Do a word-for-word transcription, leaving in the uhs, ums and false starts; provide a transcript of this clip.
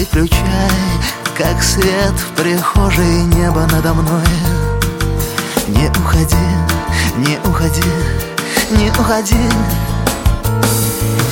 Включай, как свет в прихожей, небо надо мной. Не уходи, не уходи, не уходи.